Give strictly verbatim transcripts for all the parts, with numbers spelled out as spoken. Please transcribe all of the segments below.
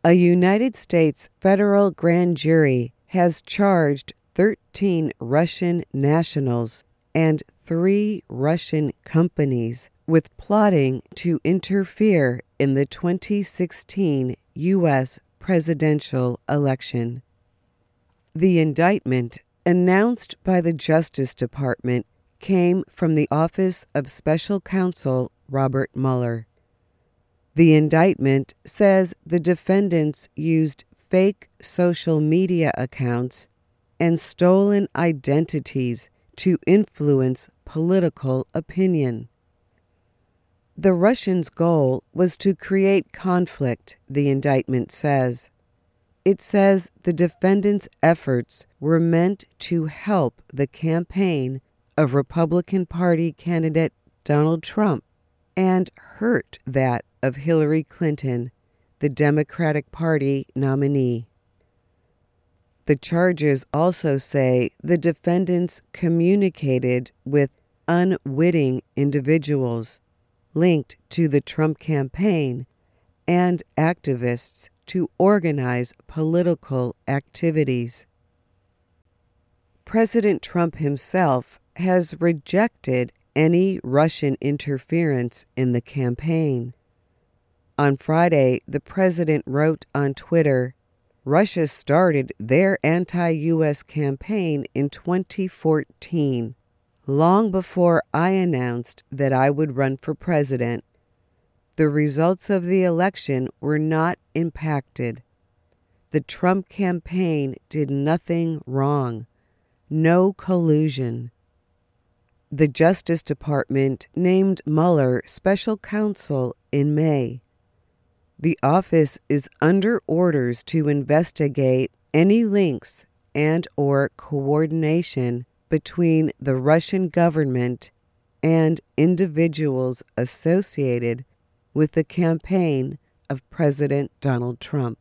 A United States federal grand jury has charged thirteen Russian nationals and three Russian companies with plotting to interfere in the twenty sixteen U S presidential election. The indictment, announced by the Justice Department, came from the Office of Special Counsel Robert Mueller. The indictment says the defendants used fake social media accounts and stolen identities to influence political opinion. The Russians' goal was to create conflict, the indictment says. It says the defendants' efforts were meant to help the campaign of Republican Party candidate Donald Trump and hurt that of Hillary Clinton, the Democratic Party nominee. The charges also say the defendants communicated with unwitting individuals linked to the Trump campaign and activists to organize political activities. President Trump himself has rejected any Russian interference in the campaign. On Friday, the president wrote on Twitter, "Russia started their anti-U S campaign in twenty fourteen, long before I announced that I would run for president. The results of the election were not impacted. The Trump campaign did nothing wrong. No collusion." The Justice Department named Mueller special counsel in May. The office is under orders to investigate any links and or coordination between the Russian government and individuals associated with the campaign of President Donald Trump.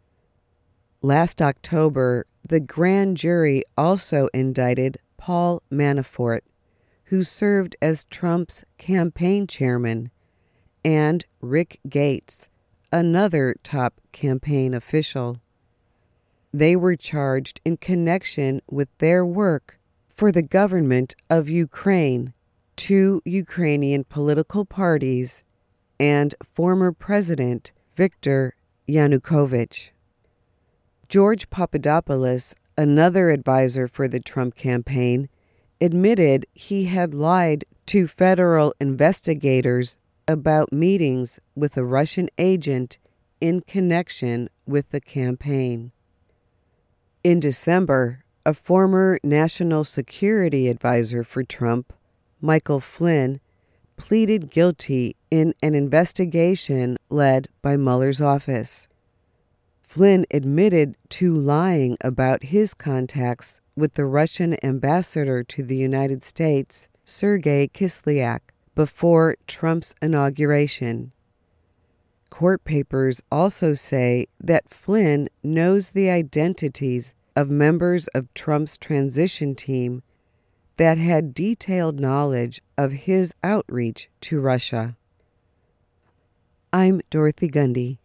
Last October, the grand jury also indicted Paul Manafort, who served as Trump's campaign chairman, and Rick Gates, another top campaign official. They were charged in connection with their work for the government of Ukraine, two Ukrainian political parties, and former President Viktor Yanukovych. George Papadopoulos, another advisor for the Trump campaign, admitted he had lied to federal investigators about meetings with a Russian agent in connection with the campaign. In December, a former national security advisor for Trump, Michael Flynn, pleaded guilty in an investigation led by Mueller's office. Flynn admitted to lying about his contacts with the Russian ambassador to the United States, Sergei Kislyak, before Trump's inauguration. Court papers also say that Flynn knows the identities of members of Trump's transition team that had detailed knowledge of his outreach to Russia. I'm Dorothy Gundy.